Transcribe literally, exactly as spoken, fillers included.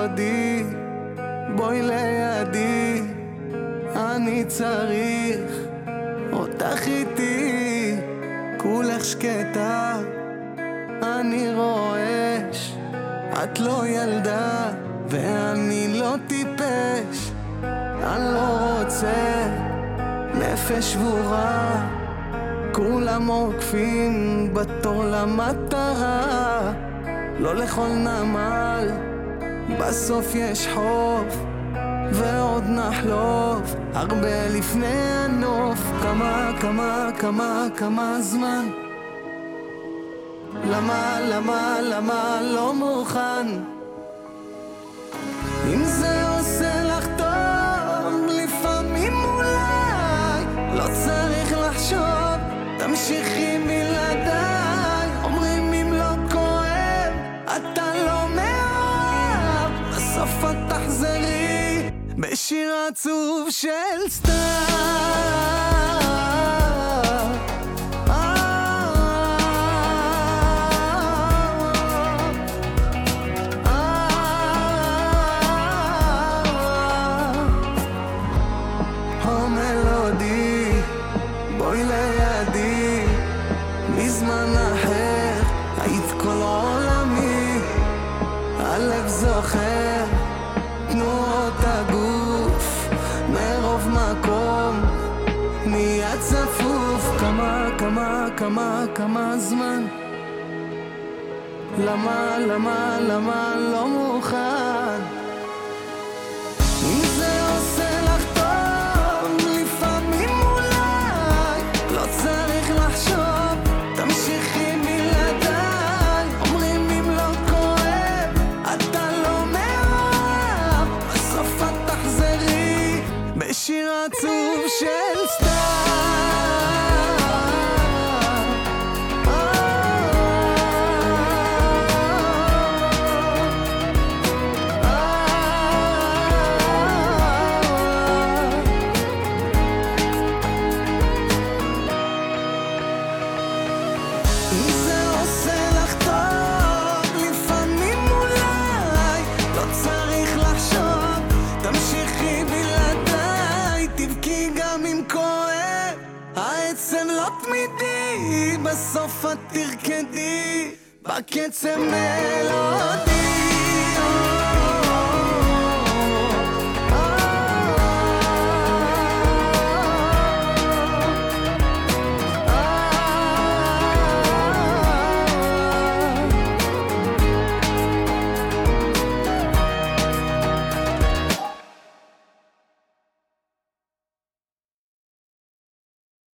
המלודי, בואי לידי, אני צריך אותך איתי, כולך שקטה, אני רועש, את לא ילדה ואני לא טיפש, אני לא רוצה נפש שבורה, כולם עוקפים בתור למטרה, לא לכל נמל בסוף יש חוף, ועוד נחלוף הרבה לפני הנוף. כמה כמה כמה כמה זמן, למה למה למה לא מוכן? אם זה עושה לך טוב לפעמים אולי לא צריך לחשוב, תמשיכי בלעדיי, אומרים אם לא כואב אתה לא מאוהב, בסוף את תחזרי בשיר עצוב של סתיו. המלודי, בואי לידי, מזמן אחר היית כל עולמי, הלב זוכר תנועות הגוף, מרוב מקום נהיה צפוף. כמה כמה כמה כמה זמן, למה למה למה לא מוכן? אם זה עושה לך טוב לפעמים אולי לא צריך לחשוב, תמשיכי בלעדיי, אומרים אם לא כואב אתה לא מאוהב, בסוף את תחזרי בשיר עצוב של סתיו. אם זה עושה לך טוב לפעמים אולי לא צריך לחשוב, תמשיכי בלעדיי, תבכי גם אם כואב, העצם לא תמידי, בסוף את תרקדי בקצב מלודי.